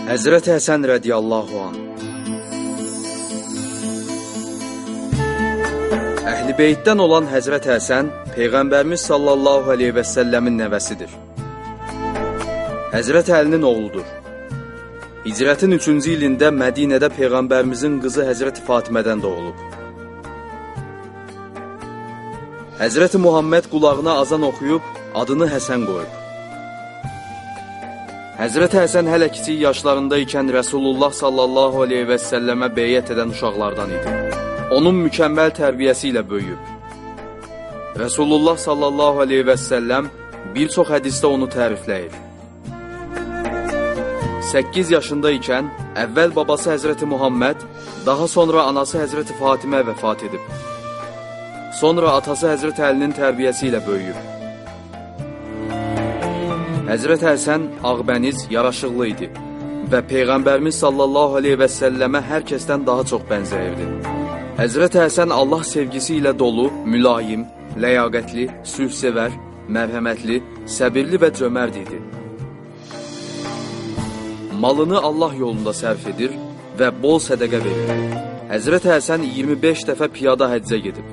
Həzrəti Həsən rədiyallahu anh. Əhl-i Beytdən olan Həzrəti Həsən, Peyğəmbərimiz sallallahu aleyhi və səlləmin nəvəsidir. Həzrəti Əlinin oğludur. Hicrətin 3-cü ilində Mədinədə Peyğəmbərimizin qızı Həzrəti Fatimədən doğulub. Həzrəti Muhammed qulağına azan oxuyub, adını Həsən qoyub. Həzrəti Həsən hələ kiçik yaşlarında ikən Rəsulullah sallallahu aleyhi və səlləmə beyyət edən uşaqlardan idi. Onun mükəmməl tərbiyəsi ilə böyüyüb. Rəsulullah sallallahu aleyhi və səlləm bir çox hədisdə onu tərifləyir. 8 yaşında ikən əvvəl babası Həzrəti Muhammed, daha sonra anası Həzrəti Fatimə vəfat edib. Sonra atası Həzrəti Əlinin tərbiyəsi ilə böyüyüb. Həzrəti Həsən ağbəniz, yaraşıqlı idi və Peyğəmbərimiz sallallahu aleyhi və səlləmə hər kəsdən daha çox bənzəyirdi. Həzrəti Həsən Allah sevgisi ilə dolu, mülayim, ləyaqətli, sülhsevər, mərhəmətli, səbirli və cömərd idi. Malını Allah yolunda sərf edir və bol sədəqə verir. Həzrəti Həsən 25 dəfə piyada həccə gedib.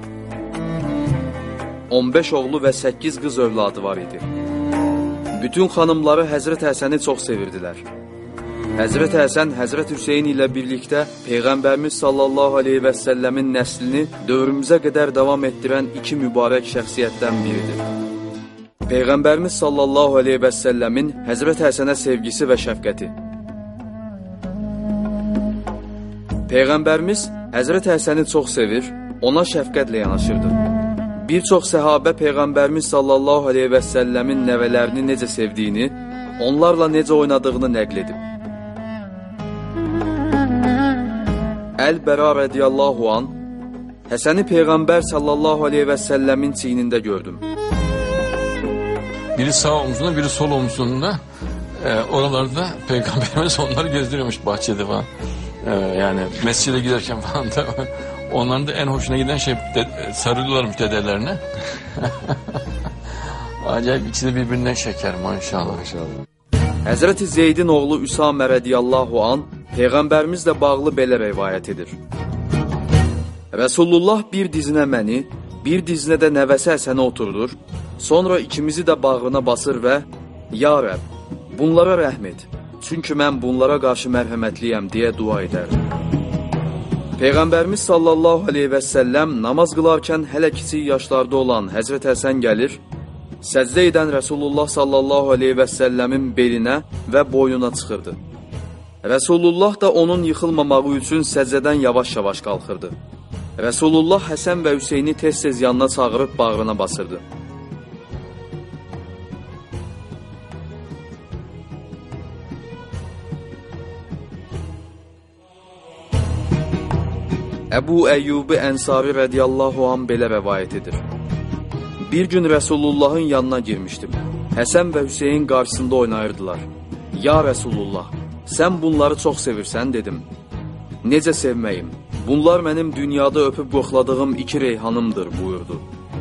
15 oğlu və 8 qız övladı var idi. Bütün xanımları Həzrəti Həsəni çox sevirdilər. Həzrəti Həsən, Həzrəti Hüseyin ilə birlikdə Peyğəmbərimiz sallallahu aleyhi və səlləmin nəslini dövrümüzə qədər davam etdirən iki mübarək şəxsiyyətdən biridir. Peyğəmbərimiz sallallahu aleyhi və səlləmin Həzrəti Həsənə sevgisi və şəfqəti. Peyğəmbərimiz Həzrəti Həsəni çox sevir, ona şəfqətlə yanaşırdı. Bir çox səhabə Peyğəmbərimiz sallallahu aleyhi və səlləmin nəvələrini necə sevdiyini, onlarla necə oynadığını nəql edib. Əl-Bəra rədiyallahu an, Həsəni Peyğəmbər sallallahu aleyhi və səlləmin çiynində gördüm. Biri sağ omzunda, biri sol omzunda, oralarda Peyğəmbərimiz onları gezdiriyormuş bahçede falan. Yani mescide giderken falan da onların da en hoşuna giden şey sarılıyorlarmış dedelerine. Acayip ikisi de birbirinden şeker maşallah. Həzrəti Zeydin oğlu Üsamə rədiyallahu an Peyğəmbərimizlə bağlı belə rivayət edir. Rəsulullah bir dizinə məni, bir dizinə də nəvəsi Həsəni oturdur, sonra ikimizi də bağrına basır və Ya Rəbb, bunlara rəhm et, çünki mən bunlara qarşı mərhəmətliyəm deyə dua edərdim. Peyğəmbərimiz sallallahu aleyhi və səlləm namaz qılarkən hələ kiçik yaşlarda olan Həzrət Həsən gəlir, səcdə edən Rəsulullah sallallahu aleyhi və səlləmin belinə və boynuna çıxırdı. Rəsulullah da onun yıxılmamağı üçün səcdədən yavaş-yavaş qalxırdı. Rəsulullah Həsən və Hüseyni tez-tez yanına çağırıb bağrına basırdı. Əbu Əyyubi Ənsari rədiyallahu anh belə rəvayət edir. Bir gün Rəsulullahın yanına girmişdim. Həsən və Hüseyin qarşısında oynayırdılar. Ya Rəsulullah, sən bunları çox sevirsən, dedim. Necə sevməyim? Bunlar mənim dünyada öpüb qoxladığım iki reyhanımdır, buyurdu.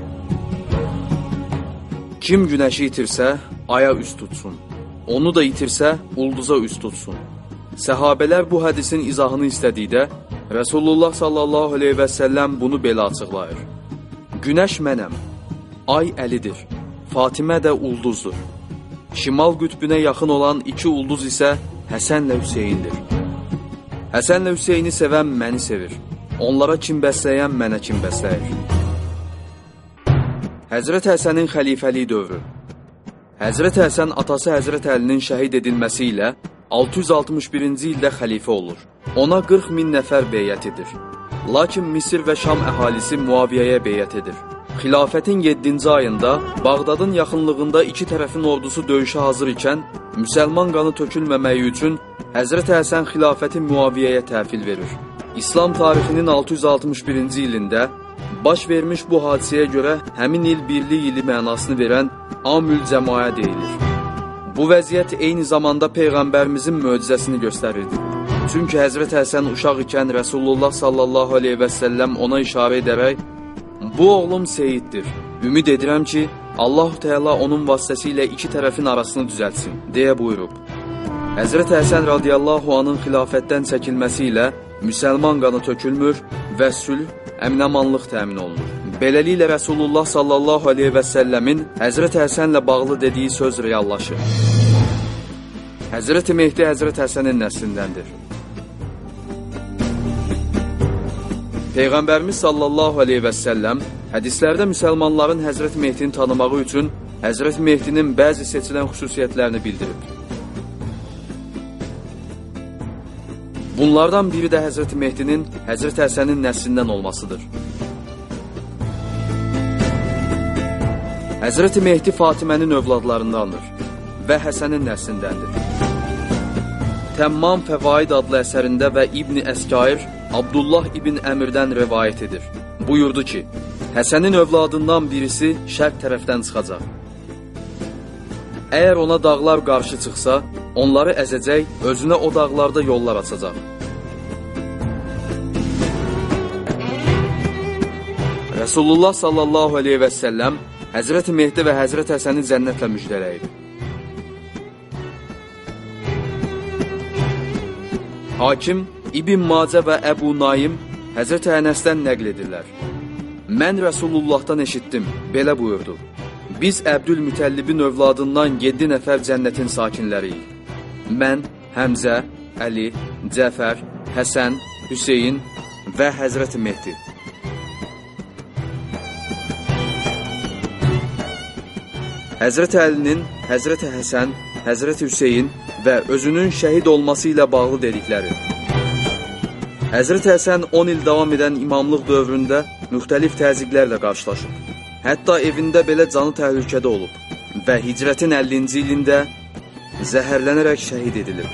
Kim günəşi itirsə, aya üst tutsun. Onu da itirsə, ulduza üst tutsun. Səhabələr bu hədisin izahını istədikdə, Rəsulullah sallallahu aleyhi və səlləm bunu belə açıqlayır. Günəş mənəm, ay Əlidir, Fatimə də ulduzdur. Şimal qütbünə yaxın olan iki ulduz isə Həsənlə Hüseyindir. Həsənlə Hüseyini sevən məni sevir. Onlara kim bəsləyən mənə kim bəsləyir. Həzrət Həsənin xəlifəlik dövrü. Həzrət Həsən atası Həzrət Əlinin şəhid edilməsi ilə 661-ci ildə xəlifə olur. Ona 40 min nəfər beyyət edir. Lakin Misir və Şam əhalisi Muaviyyəyə beyyət edir. Xilafətin 7-ci ayında Bağdadın yaxınlığında iki tərəfin ordusu döyüşə hazır ikən, müsəlman qanı tökülməməyi üçün Həzrət Həsən xilafəti Muaviyyəyə təhvil verir. İslam tarixinin 661-ci ilində baş vermiş bu hadisəyə görə həmin il birlik ili mənasını verən Amül Cəmaya deyilir. Bu vəziyyət eyni zamanda Peyğəmbərimizin möcüzəsini göstərirdi. Çünki Həzrət Həsən uşaq ikən Rəsulullah sallallahu aleyhi və səlləm ona işarə edərək, bu oğlum Seyiddir. Ümid edirəm ki, Allah-u Teala onun vasitəsilə iki tərəfin arasını düzəltsin, deyə buyurub. Həzrət Həsən radiyallahu anın xilafətdən çəkilməsi ilə müsəlman qanı tökülmür və sülh, əmin-amanlıq təmin olunur. Beləliklə Rəsulullah sallallahu aleyhi və səlləmin Həzrət Həsənlə bağlı dediyi söz reallaşır. Həzrət Mehdi Həzrət Həsənin nəslindəndir. Peyğəmbərimiz sallallahu aleyhi və səlləm hədislərdə müsəlmanların Həzrət Mehdini tanımağı üçün Həzrət Mehdinin bəzi seçilən xüsusiyyətlərini bildirib. Bunlardan biri də Həzrət Mehdinin Həzrət Həsənin nəslindən olmasıdır. Həzrət Mehdi Fatimənin övladlarındandır və Həsənin nəslindəndir. Təmmam Fəvaid adlı əsərində və İbn Əskair Abdullah ibn Əmirdən rivayət edir. Buyurdu ki, Həsənin övladından birisi şərq tərəfdən çıxacaq. Əgər ona dağlar qarşı çıxsa, onları əzəcək, özünə o dağlarda yollar açacaq. Resulullah sallallahu aleyhi və səlləm Həzrət Mehdi və Həzrət Həsəni cənnətlə müjdələyir. Hakim, İbn Macə və Əbu Naim Həzrət Ənəsdən nəql edirlər. Mən Rəsulullahdan eşitdim, belə buyurdu. Biz Əbdülmütəllibin övladından 7 nəfər cənnətin sakinləriyik. Mən, Həmzə, Əli, Cəfər, Həsən, Hüseyin və Həzrət Mehdi. Həzrət Əlinin, Həzrət Həsən, Həzrət Hüseyin və özünün şəhid olması ilə bağlı dedikləri. Həzrət Həsən 10 il davam edən imamlıq dövründə müxtəlif təzyiqlərlə qarşılaşıb. Hətta evində belə canı təhlükədə olub və hicrətin 50-ci ilində zəhərlənərək şəhid edilib.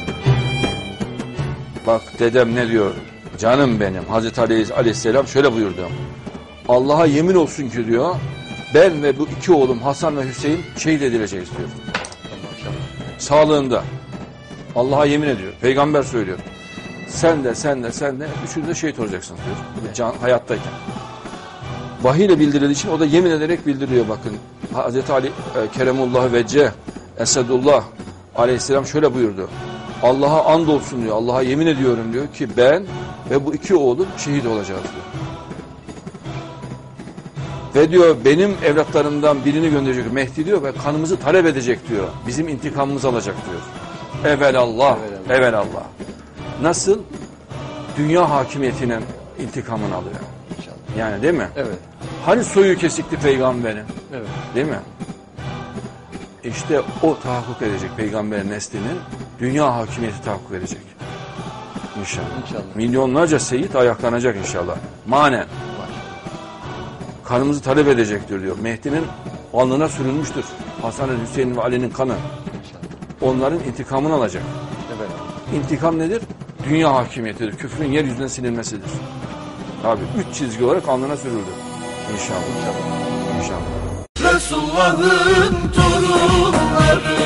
Bak dedem ne diyor? Canım benim. Hazreti Aleyhisselam şöyle buyurdu. Allah'a yemin olsun ki diyor, ben ve bu iki oğlum Hasan ve Hüseyin şehit edileceğiz diyor. Sağlığında. Allah'a yemin ediyor. Peygamber söylüyor. Sen de üçünüz de şehit olacaksınız diyor. Hayattayken. Vahiy ile bildirildiği için o da yemin ederek bildiriyor bakın. Hazreti Ali Keremullah Vecce Esedullah Aleyhisselam şöyle buyurdu. Allah'a andolsun diyor. Allah'a yemin ediyorum diyor ki ben ve bu iki oğlum şehit olacağız diyor. Ve diyor benim evlatlarımdan birini gönderecek Mehdi diyor ve kanımızı talep edecek diyor. Bizim intikamımızı alacak diyor. Evelallah, evelallah. Nasıl? Dünya hakimiyetinin intikamını alıyor. Yani değil mi? Evet. Hani soyu kesikti peygamberin? Evet. Değil mi? İşte o tahakkuk edecek peygamberin neslinin dünya hakimiyeti tahakkuk edecek. İnşallah. İnşallah. Milyonlarca seyit ayaklanacak inşallah. Manen. Kanımızı talep edecektir diyor. Mehdi'nin alnına sürülmüştür. Hasan'ın, Hüseyin'in ve Ali'nin kanı. İnşallah. Onların intikamını alacak. Evet. İntikam nedir? Dünya hakimiyetidir. Küfrün yeryüzünden silinmesidir. Abi 3 çizgi olarak alnına sürüldü. İnşallah. İnşallah. İnşallah. Resulullah'ın torunları